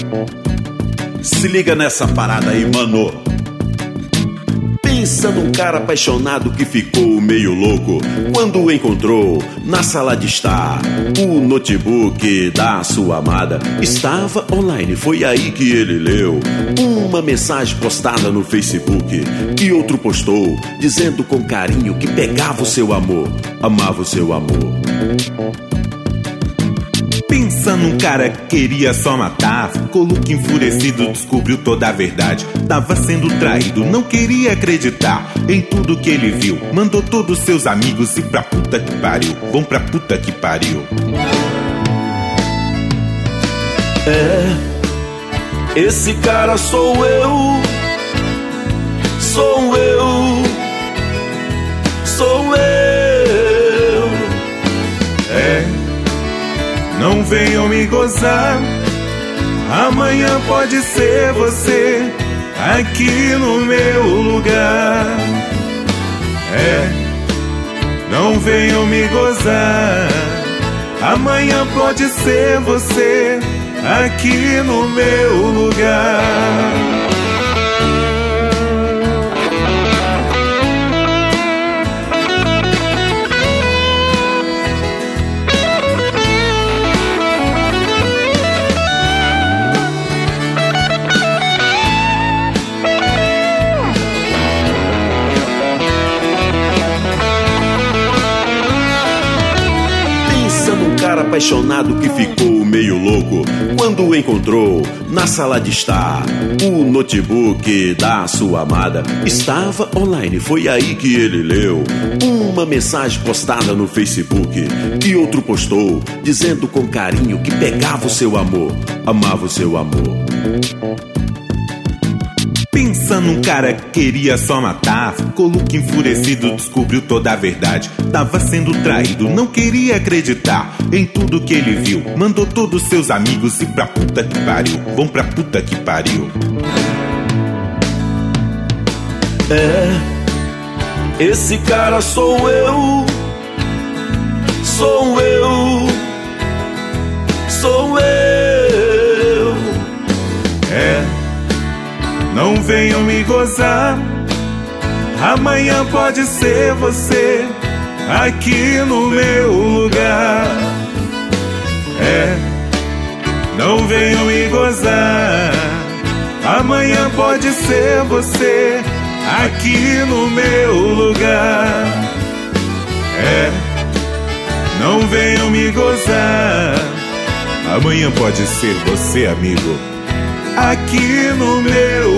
Se liga nessa parada aí, mano. Pensa num cara apaixonado que ficou meio louco quando encontrou na sala de estar o notebook da sua amada. Estava online, foi aí que ele leu uma mensagem postada no Facebook que outro postou, dizendo com carinho que pegava o seu amor, amava o seu amor. Pensa num cara que queria só matar, ficou louco, enfurecido, descobriu toda a verdade. Tava sendo traído, não queria acreditar em tudo que ele viu. Mandou todos seus amigos ir pra puta que pariu. Vão pra puta que pariu. Esse cara sou eu. Sou eu. Sou eu. Não venham me gozar, amanhã pode ser você aqui no meu lugar. Não venham me gozar, amanhã pode ser você aqui no meu lugar. Cara apaixonado que ficou meio louco quando encontrou na sala de estar o notebook da sua amada. Estava online, foi aí que ele leu uma mensagem postada no Facebook que outro postou, dizendo com carinho que pegava o seu amor, amava o seu amor. Pensa num cara que queria só matar, ficou louco, enfurecido, descobriu toda a verdade. Tava sendo traído, não queria acreditar em tudo que ele viu. Mandou todos seus amigos ir pra puta que pariu. Vão pra puta que pariu. Esse cara sou eu. Sou eu. Sou eu. Não venham me gozar, amanhã pode ser você aqui no meu lugar. Não venham me gozar, amanhã pode ser você aqui no meu lugar. Não venham me gozar, amanhã pode ser você, amigo, aqui no meu